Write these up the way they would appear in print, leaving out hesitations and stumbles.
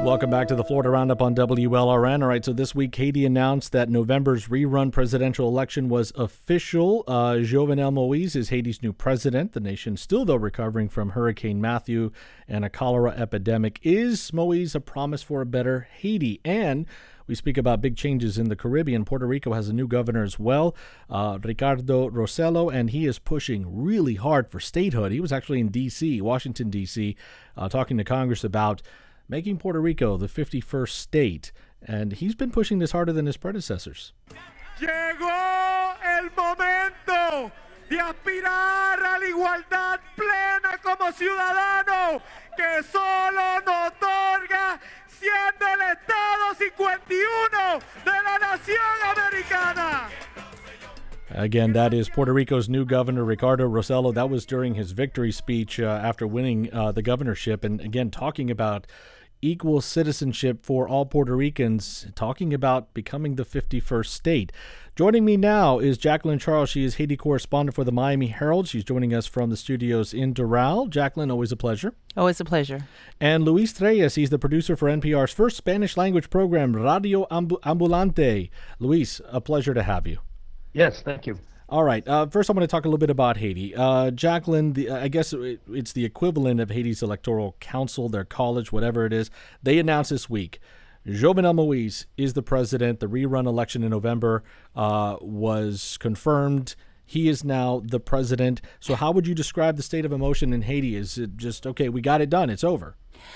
Welcome back to the Florida Roundup on WLRN. All right, so this week Haiti announced that November's rerun presidential election was official. Jovenel Moïse is Haiti's new president. The nation still, though, recovering from Hurricane Matthew and a cholera epidemic. Is Moïse a promise for a better Haiti? And we speak about big changes in the Caribbean. Puerto Rico has a new governor as well, Ricardo Rossello, and he is pushing really hard for statehood. He was actually in D.C., Washington, D.C., talking to Congress about making Puerto Rico the 51st state, and he's been pushing this harder than his predecessors. Llegó el momento de aspirar a la igualdad plena como ciudadano que solo nos otorga siendo el Estado 51 de la Nación Americana. Again, that is Puerto Rico's new governor, Ricardo Rossello. That was during his victory speech after winning the governorship, and again, talking about equal citizenship for all Puerto Ricans, talking about becoming the 51st state. Joining me now is Jacqueline Charles. She is Haiti correspondent for the Miami Herald. She's joining us from the studios in Doral. Jacqueline, always a pleasure. Always a pleasure. And Luis Reyes, he's the producer for NPR's first Spanish language program, Radio Ambulante. Luis, a pleasure to have you. Yes, thank you. All right. First, I want to talk a little bit about Haiti. Jacqueline, I guess it's the equivalent of Haiti's electoral council, their college, whatever it is. They announced this week Jovenel Moïse is the president. The rerun election in November was confirmed. He is now the president. So how would you describe the state of emotion in Haiti? Is it just, okay, we got it done, it's over?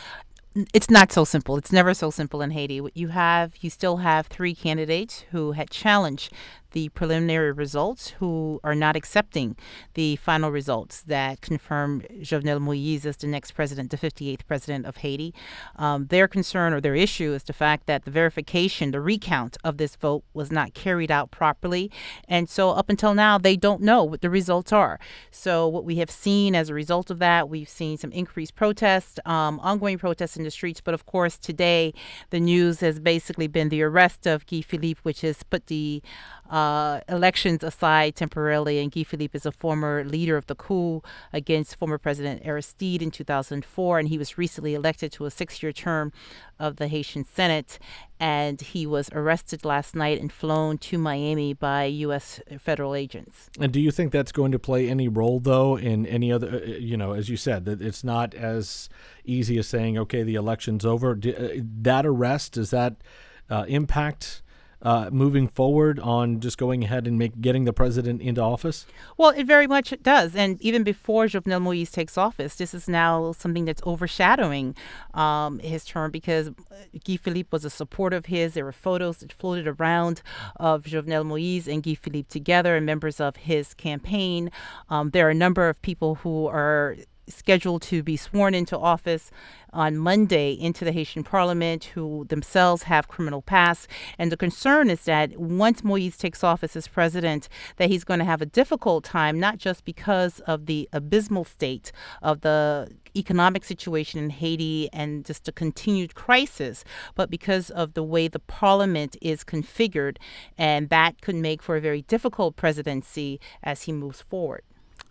It's not so simple. It's never so simple in Haiti. You still have three candidates who had challenged the preliminary results, who are not accepting the final results that confirm Jovenel Moïse as the next president, the 58th president of Haiti. Their concern or their issue is the fact that the verification, the recount of this vote was not carried out properly. And so up until now, they don't know what the results are. So what we have seen as a result of that, we've seen some increased protests, ongoing protests in the streets. But of course, today, the news has basically been the arrest of Guy Philippe, which has put the elections aside temporarily, and Guy Philippe is a former leader of the coup against former President Aristide in 2004, and he was recently elected to a 6-year term of the Haitian Senate, and he was arrested last night and flown to Miami by U.S. federal agents. And do you think that's going to play any role, though, in any other, as you said, that it's not as easy as saying, okay, the election's over? That arrest, does that impact moving forward on just going ahead and getting the president into office? Well, it very much does. And even before Jovenel Moïse takes office, this is now something that's overshadowing his term, because Guy Philippe was a supporter of his. There were photos that floated around of Jovenel Moïse and Guy Philippe together and members of his campaign. There are a number of people who are scheduled to be sworn into office on Monday into the Haitian parliament, who themselves have criminal past. And the concern is that once Moïse takes office as president, that he's going to have a difficult time, not just because of the abysmal state of the economic situation in Haiti and just a continued crisis, but because of the way the parliament is configured. And that could make for a very difficult presidency as he moves forward.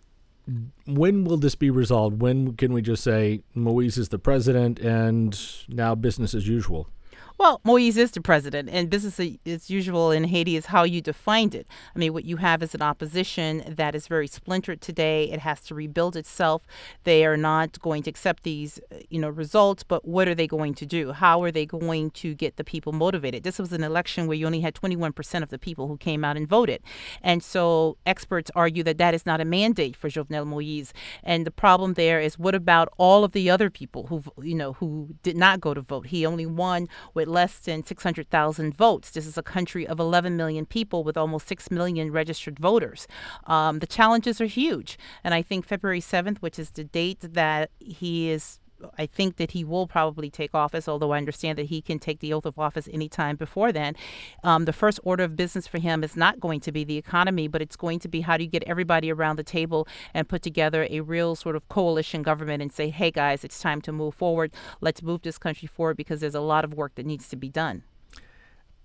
When will this be resolved? When can we just say Moïse is the president and now business as usual? Well, Moïse is the president, and business as usual in Haiti is how you defined it. I mean, what you have is an opposition that is very splintered today. It has to rebuild itself. They are not going to accept these, results, but what are they going to do? How are they going to get the people motivated? This was an election where you only had 21% of the people who came out and voted. And so experts argue that that is not a mandate for Jovenel Moïse. And the problem there is, what about all of the other people who did not go to vote? He only won with less than 600,000 votes. This is a country of 11 million people with almost 6 million registered voters. The challenges are huge. And I think February 7th, which is the date that I think that he will probably take office, although I understand that he can take the oath of office anytime before then. The first order of business for him is not going to be the economy, but it's going to be how do you get everybody around the table and put together a real sort of coalition government and say, hey, guys, it's time to move forward. Let's move this country forward because there's a lot of work that needs to be done.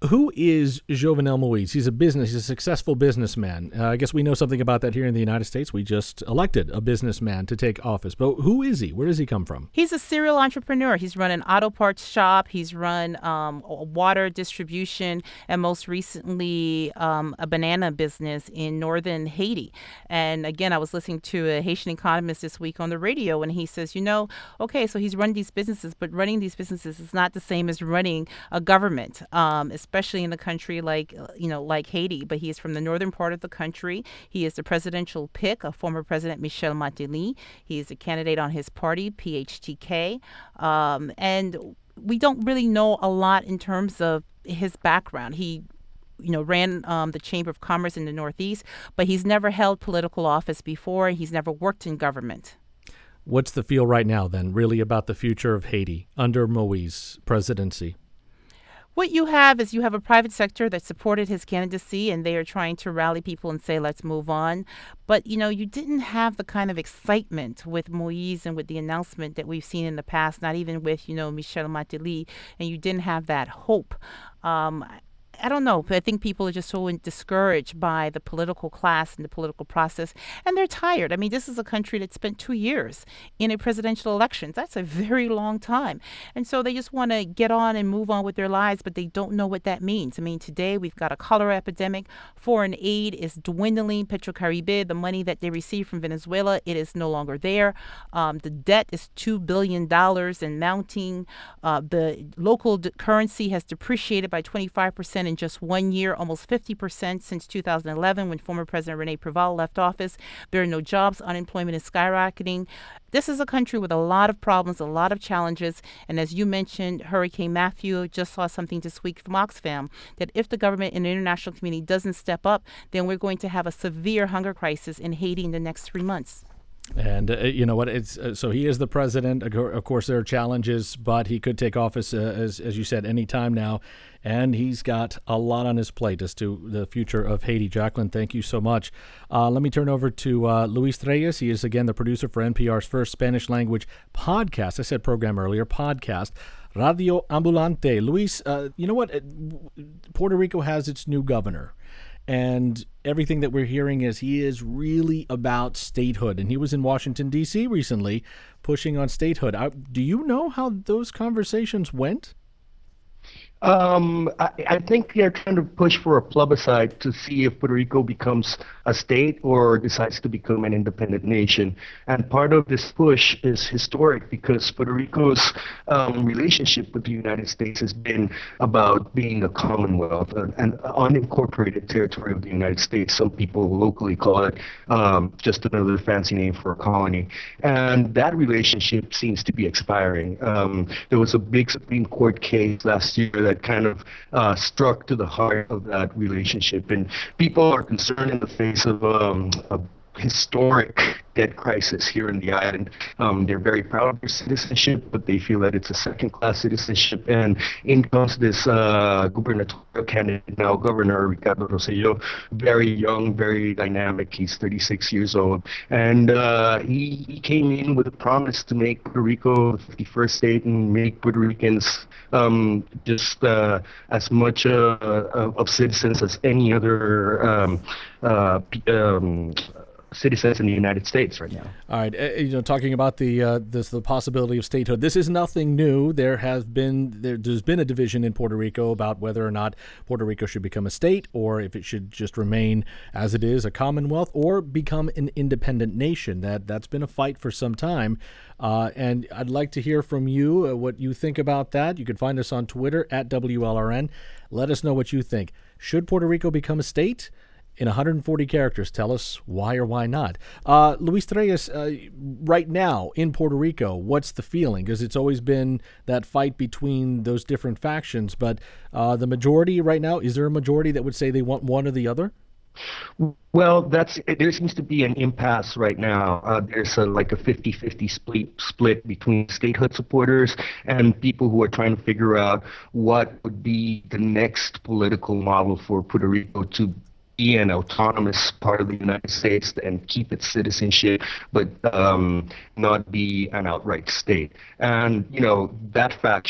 Who is Jovenel Moise? He's a successful businessman. I guess we know something about that here in the United States. We just elected a businessman to take office. But who is he? Where does he come from? He's a serial entrepreneur. He's run an auto parts shop. He's run water distribution, and most recently a banana business in northern Haiti. And again, I was listening to a Haitian economist this week on the radio, and he says, okay, so he's run these businesses, but running these businesses is not the same as running a government, especially in a country like Haiti. But he is from the northern part of the country. He is the presidential pick of former President Michel Martelly. He is a candidate on his party, PHTK. And we don't really know a lot in terms of his background. He ran the Chamber of Commerce in the Northeast, but he's never held political office before. He's never worked in government. What's the feel right now, then, really about the future of Haiti under Moïse's presidency? What you have is a private sector that supported his candidacy, and they are trying to rally people and say, let's move on. But, you didn't have the kind of excitement with Moïse and with the announcement that we've seen in the past, not even with, Michel Martelly, and you didn't have that hope. I don't know. I think people are just so discouraged by the political class and the political process, and they're tired. I mean, this is a country that spent 2 years in a presidential election. That's a very long time. And so they just want to get on and move on with their lives, but they don't know what that means. I mean, today we've got a cholera epidemic. Foreign aid is dwindling. Petrocaribe, the money that they receive from Venezuela, it is no longer there. The debt is $2 billion and mounting. The local currency has depreciated by 25% in just 1 year, almost 50% since 2011 when former President Rene Preval left office. There are no jobs. Unemployment is skyrocketing. This is a country with a lot of problems, a lot of challenges. And as you mentioned, Hurricane Matthew, just saw something this week from Oxfam, that if the government and the international community doesn't step up, then we're going to have a severe hunger crisis in Haiti in the next 3 months. And you know what? It's so he is the president. Of course, there are challenges, but he could take office, as you said, any time now. And he's got a lot on his plate as to the future of Haiti. Jacqueline, thank you so much. Let me turn over to Luis Reyes. He is, again, the producer for NPR's first Spanish-language podcast. I said program earlier, podcast, Radio Ambulante. Luis, you know what? Puerto Rico has its new governor. And everything that we're hearing is he is really about statehood. And he was in Washington, D.C. recently pushing on statehood. Do you know how those conversations went? I think they're trying to push for a plebiscite to see if Puerto Rico becomes a state or decides to become an independent nation. And part of this push is historic because Puerto Rico's relationship with the United States has been about being a commonwealth, an unincorporated territory of the United States. Some people locally call it just another fancy name for a colony. And that relationship seems to be expiring. There was a big Supreme Court case last year that kind of struck to the heart of that relationship. And people are concerned in the face of a historic debt crisis here in the island. They're very proud of their citizenship, but they feel that it's a second-class citizenship. And in comes this gubernatorial candidate, now Governor Ricardo Rosselló, very young, very dynamic. He's 36 years old. And he came in with a promise to make Puerto Rico the 51st state and make Puerto Ricans just as much of citizens as any other citizens in the United States right now. All right, talking about the possibility of statehood. This is nothing new. There's been a division in Puerto Rico about whether or not Puerto Rico should become a state, or if it should just remain as it is, a commonwealth, or become an independent nation. That's been a fight for some time, and I'd like to hear from you what you think about that. You can find us on Twitter at WLRN. Let us know what you think. Should Puerto Rico become a state? In 140 characters, tell us why or why not. Luis Reyes, right now in Puerto Rico, what's the feeling? Because it's always been that fight between those different factions. But the majority right now, is there a majority that would say they want one or the other? Well, there seems to be an impasse right now. There's like a 50-50 split between statehood supporters and people who are trying to figure out what would be the next political model for Puerto Rico to be an autonomous part of the United States and keep its citizenship, but not be an outright state. And, that faction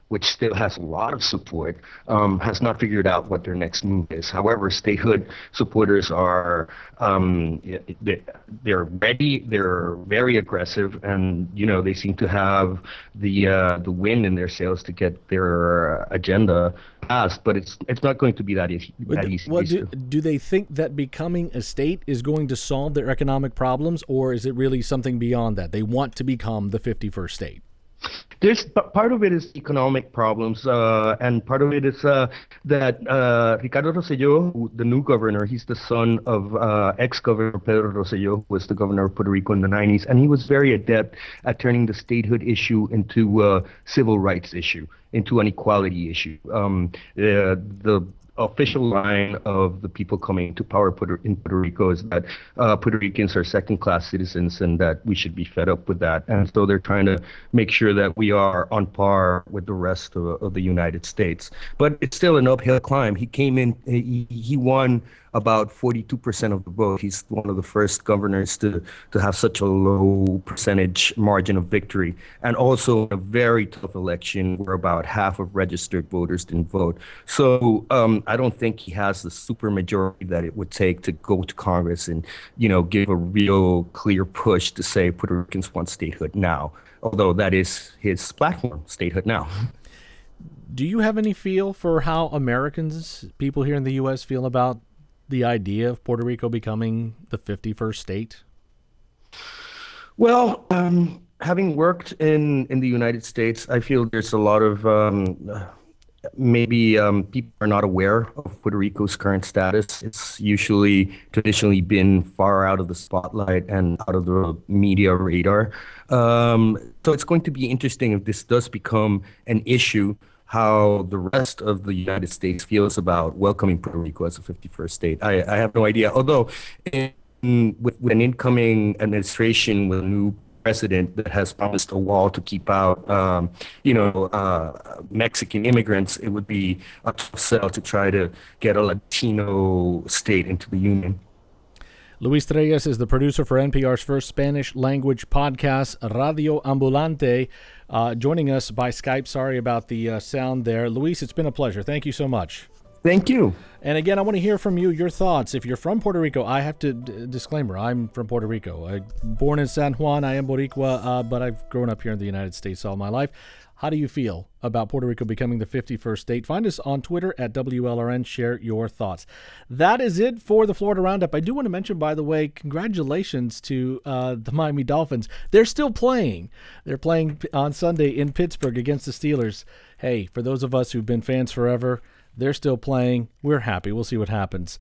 which still has a lot of support, has not figured out what their next move is. However, statehood supporters are they're ready, they're very aggressive, and they seem to have the wind in their sails to get their agenda passed. But it's not going to be that easy. Do they think that becoming a state is going to solve their economic problems, or is it really something beyond that? They want to become the 51st state. There's part of it is economic problems, and part of it is that Ricardo Rosselló, the new governor, he's the son of ex-governor Pedro Rosselló, who was the governor of Puerto Rico in the 90s, and he was very adept at turning the statehood issue into a civil rights issue, into an equality issue. The official line of the people coming to power in Puerto Rico is that Puerto Ricans are second-class citizens and that we should be fed up with that. And so they're trying to make sure that we are on par with the rest of the United States. But it's still an uphill climb. He came in, he won about 42% of the vote. He's one of the first governors to have such a low percentage margin of victory. And also a very tough election where about half of registered voters didn't vote. So I don't think he has the super majority that it would take to go to Congress and, give a real clear push to say Puerto Ricans want statehood now, although that is his platform, statehood now. Do you have any feel for how Americans, people here in the U.S., feel about the idea of Puerto Rico becoming the 51st state? Well, having worked in the United States, I feel there's a lot of maybe people are not aware of Puerto Rico's current status. It's traditionally been far out of the spotlight and out of the media radar. So it's going to be interesting if this does become an issue, how the rest of the United States feels about welcoming Puerto Rico as a 51st state. I have no idea. Although with an incoming administration, with a new president that has promised a wall to keep out, Mexican immigrants, it would be a tough sell to try to get a Latino state into the union. Luis Trelles is the producer for NPR's first Spanish-language podcast, Radio Ambulante, joining us by Skype. Sorry about the sound there. Luis, it's been a pleasure. Thank you so much. Thank you. And again, I want to hear from you, your thoughts. If you're from Puerto Rico, I have to, disclaimer, I'm from Puerto Rico. I'm born in San Juan. I am Boricua, but I've grown up here in the United States all my life. How do you feel about Puerto Rico becoming the 51st state? Find us on Twitter at WLRN. Share your thoughts. That is it for the Florida Roundup. I do want to mention, by the way, congratulations to the Miami Dolphins. They're still playing. They're playing on Sunday in Pittsburgh against the Steelers. Hey, for those of us who've been fans forever, they're still playing. We're happy. We'll see what happens.